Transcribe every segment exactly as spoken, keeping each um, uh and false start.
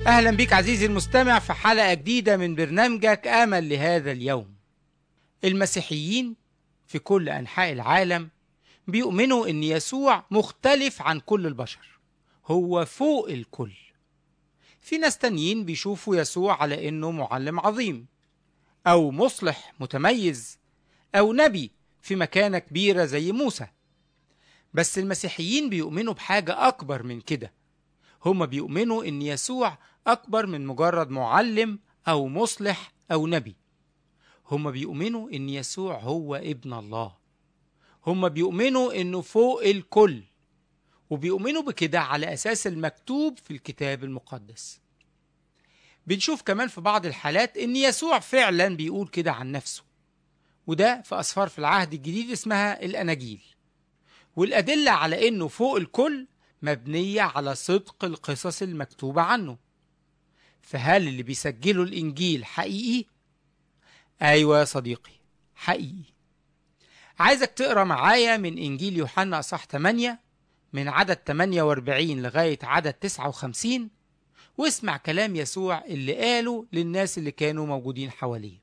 أهلا بك عزيزي المستمع في حلقة جديدة من برنامجك آمل لهذا اليوم. المسيحيين في كل أنحاء العالم بيؤمنوا أن يسوع مختلف عن كل البشر، هو فوق الكل. في ناس تانيين بيشوفوا يسوع على أنه معلم عظيم أو مصلح متميز أو نبي في مكانة كبيرة زي موسى. بس المسيحيين بيؤمنوا بحاجة أكبر من كده، هم بيؤمنوا أن يسوع أكبر من مجرد معلم أو مصلح أو نبي. هم بيؤمنوا أن يسوع هو ابن الله، هم بيؤمنوا أنه فوق الكل، وبيؤمنوا بكده على أساس المكتوب في الكتاب المقدس. بنشوف كمان في بعض الحالات أن يسوع فعلا بيقول كده عن نفسه، وده في أسفار في العهد الجديد اسمها الأناجيل. والأدلة على أنه فوق الكل مبنية على صدق القصص المكتوبة عنه. فهل اللي بيسجلوا الإنجيل حقيقي؟ أيوة يا صديقي، حقيقي. عايزك تقرأ معايا من إنجيل يوحنا أصحاح ثمانية من عدد ثمانية وأربعين لغاية عدد تسعة وخمسين، واسمع كلام يسوع اللي قاله للناس اللي كانوا موجودين حواليه.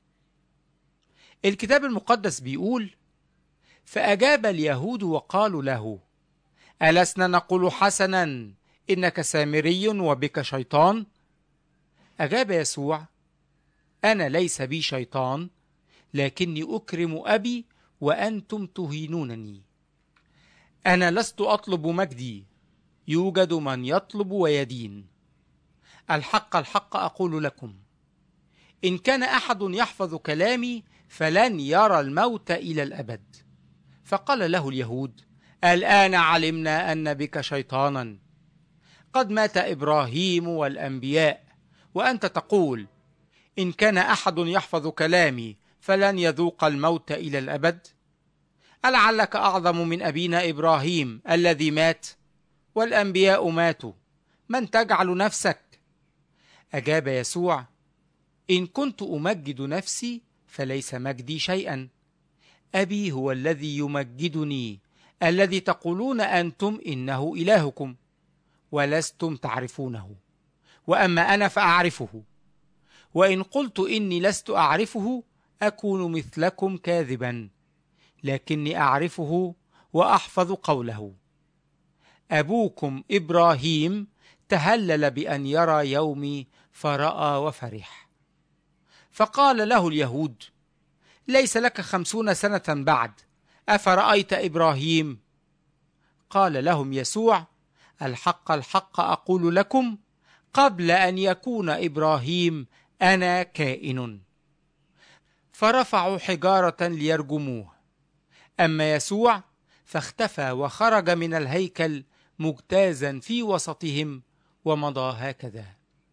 الكتاب المقدس بيقول: فأجاب اليهود وقالوا له: ألسنا نقول حسنا إنك سامري وبك شيطان؟ أجاب يسوع: أنا ليس بي شيطان، لكني أكرم أبي وأنتم تهينونني. أنا لست أطلب مجدي، يوجد من يطلب ويدين. الحق الحق أقول لكم، إن كان أحد يحفظ كلامي فلن يرى الموت إلى الأبد. فقال له اليهود: الآن علمنا أن بك شيطانا، قد مات إبراهيم والأنبياء وأنت تقول إن كان أحد يحفظ كلامي فلن يذوق الموت إلى الأبد؟ ألعلك أعظم من أبينا إبراهيم الذي مات والأنبياء ماتوا، من تجعل نفسك؟ أجاب يسوع: إن كنت أمجد نفسي فليس مجدي شيئا، أبي هو الذي يمجدني، الذي تقولون أنتم إنه إلهكم ولستم تعرفونه، وأما أنا فأعرفه، وإن قلت إني لست أعرفه أكون مثلكم كاذبا، لكني أعرفه وأحفظ قوله. أبوكم إبراهيم تهلل بأن يرى يومي فرأى وفرح. فقال له اليهود: ليس لك خمسون سنة بعد، أفرأيت إبراهيم؟ قال لهم يسوع: الحق الحق أقول لكم، قبل أن يكون إبراهيم أنا كائن. فرفعوا حجارة ليرجموه، أما يسوع فاختفى وخرج من الهيكل مجتازا في وسطهم ومضى هكذا.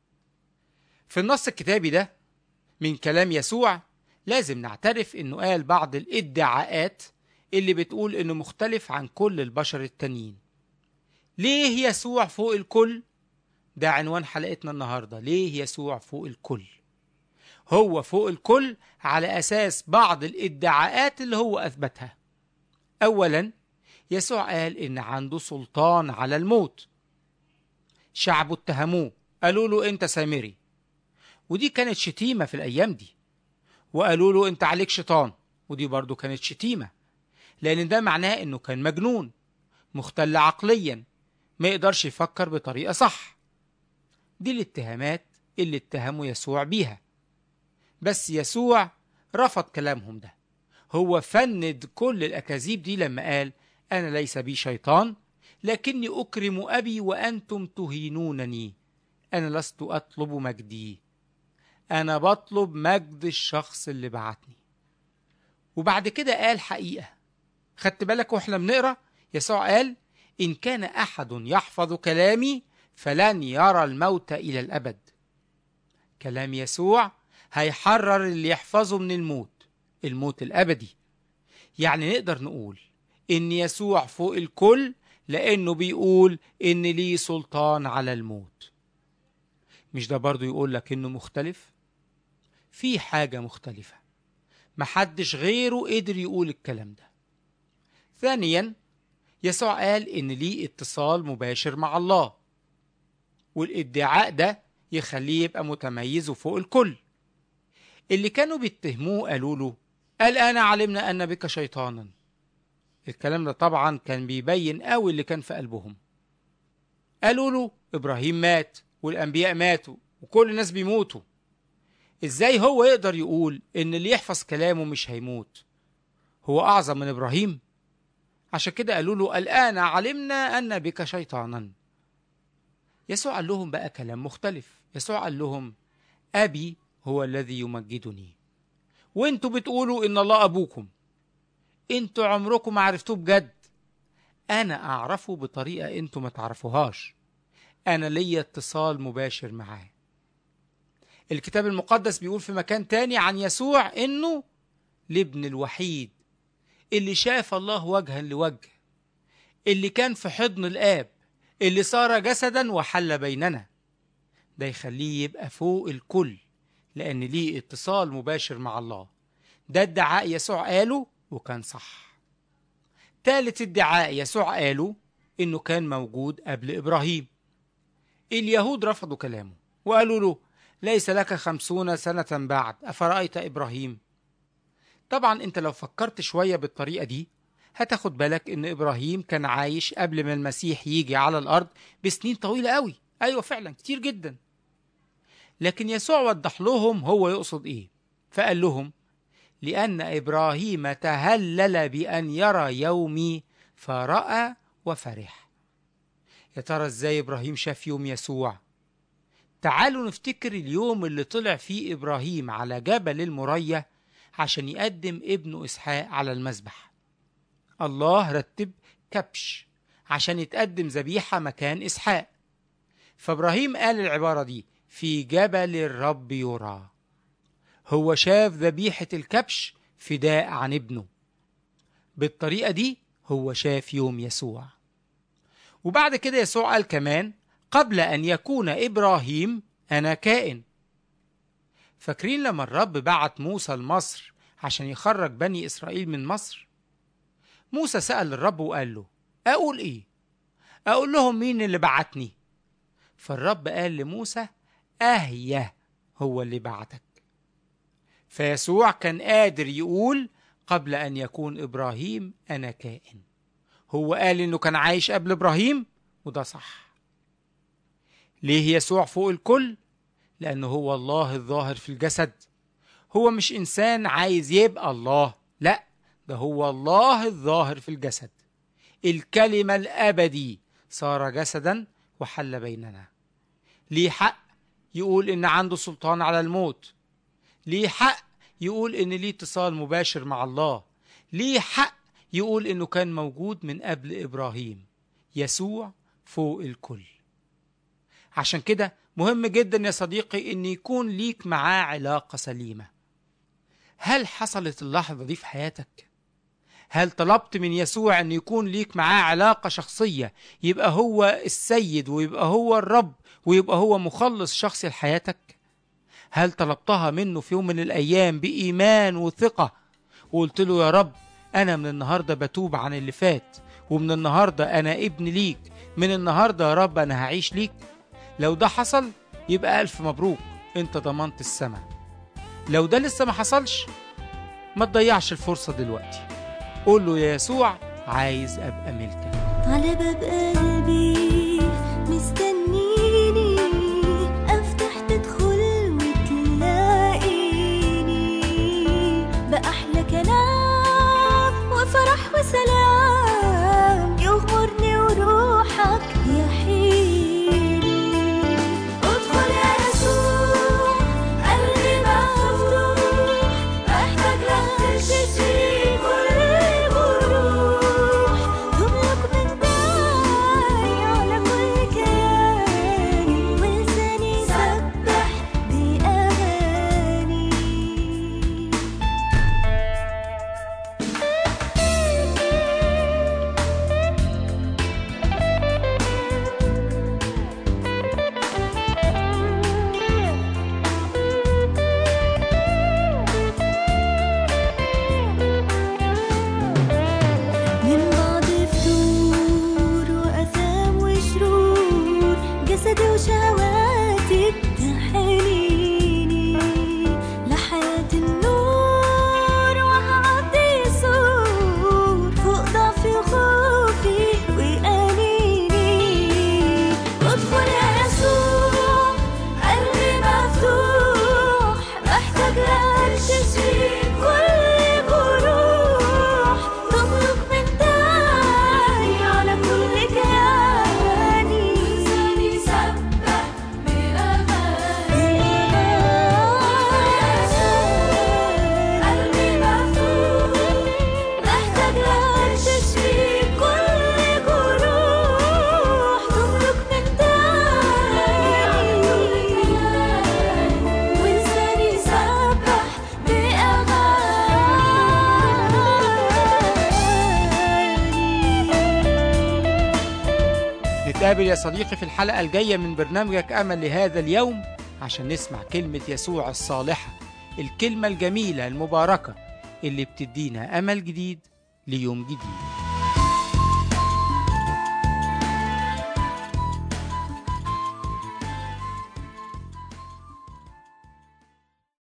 في النص الكتابي ده من كلام يسوع لازم نعترف إنه قال بعض الادعاءات اللي بتقول إنه مختلف عن كل البشر التانيين. ليه يسوع فوق الكل؟ ده عنوان حلقتنا النهاردة، ليه يسوع فوق الكل؟ هو فوق الكل على أساس بعض الادعاءات اللي هو أثبتها. أولا، يسوع قال إن عنده سلطان على الموت. شعبه اتهموه، قالوا له أنت سامري، ودي كانت شتيمة في الأيام دي. وقالوا له أنت عليك شيطان، ودي برضو كانت شتيمة، لأن ده معناه إنه كان مجنون مختل عقليا، ما يقدرش يفكر بطريقة صح. دي الاتهامات اللي اتهموا يسوع بيها. بس يسوع رفض كلامهم ده، هو فند كل الأكاذيب دي لما قال أنا ليس بي شيطان، لكني أكرم أبي وأنتم تهينونني. أنا لست أطلب مجدي، أنا بطلب مجد الشخص اللي بعتني. وبعد كده قال حقيقة، خدت بالك واحنا بنقرأ يسوع قال إن كان أحد يحفظ كلامي فلن يرى الموت إلى الأبد. كلام يسوع هيحرر اللي يحفظه من الموت، الموت الأبدي. يعني نقدر نقول إن يسوع فوق الكل لأنه بيقول إن ليه سلطان على الموت. مش ده برضو يقول لك إنه مختلف؟ في حاجة مختلفة محدش غيره قدر يقول الكلام ده. ثانيا، يسوع قال إن ليه اتصال مباشر مع الله، والادعاء ده يخليه يبقى متميز وفوق الكل. اللي كانوا بيتهموه قالوا له: الآن علمنا أن بك شيطانا. الكلام ده طبعا كان بيبين قوي اللي كان في قلبهم. قالوا له: إبراهيم مات والأنبياء ماتوا وكل الناس بيموتوا، إزاي هو يقدر يقول إن اللي يحفظ كلامه مش هيموت؟ هو أعظم من إبراهيم؟ عشان كده قالوا له: الآن علمنا أن بك شيطانا. يسوع قال لهم بقى كلام مختلف. يسوع قال لهم: أبي هو الذي يمجدني، وانتوا بتقولوا إن الله أبوكم. انتوا عمركم ما عرفتوه بجد، أنا أعرفه بطريقة انتوا ما تعرفوهاش. أنا ليا اتصال مباشر معاه. الكتاب المقدس بيقول في مكان تاني عن يسوع إنه الابن الوحيد اللي شاف الله وجها لوجه، اللي كان في حضن الآب، اللي صار جسدا وحل بيننا. ده يخليه يبقى فوق الكل لأن ليه اتصال مباشر مع الله. ده ادعاء يسوع قاله وكان صح. ثالث ادعاء يسوع قاله إنه كان موجود قبل إبراهيم. اليهود رفضوا كلامه وقالوا له: ليس لك خمسون سنة بعد، أفرأيت إبراهيم؟ طبعا انت لو فكرت شوية بالطريقة دي هتاخد بالك ان إبراهيم كان عايش قبل ما المسيح يجي على الأرض بسنين طويلة قوي. أيوة فعلا كتير جدا. لكن يسوع وضح لهم هو يقصد إيه، فقال لهم: لأن إبراهيم تهلل بأن يرى يومي فرأى وفرح. يا ترى إزاي إبراهيم شاف يوم يسوع؟ تعالوا نفتكر اليوم اللي طلع فيه إبراهيم على جبل المريا عشان يقدم ابنه إسحاق على المذبح. الله رتب كبش عشان يتقدم ذبيحة مكان إسحاق، فإبراهيم قال العبارة دي: في جبل الرب يرى. هو شاف ذبيحة الكبش فداء عن ابنه. بالطريقة دي هو شاف يوم يسوع. وبعد كده يسوع قال كمان: قبل أن يكون إبراهيم أنا كائن. فاكرين لما الرب بعت موسى لمصر عشان يخرج بني إسرائيل من مصر؟ موسى سأل الرب وقال له: أقول إيه؟ أقول لهم مين اللي بعتني؟ فالرب قال لموسى: أهيه هو اللي بعتك. فيسوع كان قادر يقول: قبل أن يكون إبراهيم أنا كائن. هو قال إنه كان عايش قبل إبراهيم، وده صح. ليه يسوع فوق الكل؟ لأنه هو الله الظاهر في الجسد. هو مش إنسان عايز يبقى الله، لا، ده هو الله الظاهر في الجسد. الكلمة الأبدي صار جسدا وحل بيننا. ليه حق يقول إن عنده سلطان على الموت. ليه حق يقول إن ليه اتصال مباشر مع الله. ليه حق يقول إنه كان موجود من قبل إبراهيم. يسوع فوق الكل. عشان كده مهم جدا يا صديقي إن يكون ليك معاه علاقة سليمة. هل حصلت اللحظة دي في حياتك؟ هل طلبت من يسوع أن يكون ليك معاه علاقة شخصية، يبقى هو السيد ويبقى هو الرب ويبقى هو مخلص شخصي لحياتك؟ هل طلبتها منه في يوم من الأيام بإيمان وثقة وقلت له: يا رب أنا من النهاردة بتوب عن اللي فات، ومن النهاردة أنا ابن ليك، من النهاردة يا رب أنا هعيش ليك؟ لو ده حصل يبقى ألف مبروك، أنت ضمنت السماء. لو ده لسه ما حصلش ما تضيعش الفرصة دلوقتي. قول له: يا يسوع عايز أبقى ملكك. على باب قلبي مستنيني، أفتح تدخل وتلاقيني بأحلى كلام وفرح وسلام، يغمرني وروحك يحييني. ادخل يا يسوع قلبي مفتوح، محتاج لك تشفي كل جروح، تملك من داعي على نتقابل يا صديقي في الحلقة الجاية من برنامجك أمل لهذا اليوم عشان نسمع كلمة يسوع الصالحة، الكلمة الجميلة المباركة اللي بتدينا أمل جديد ليوم جديد.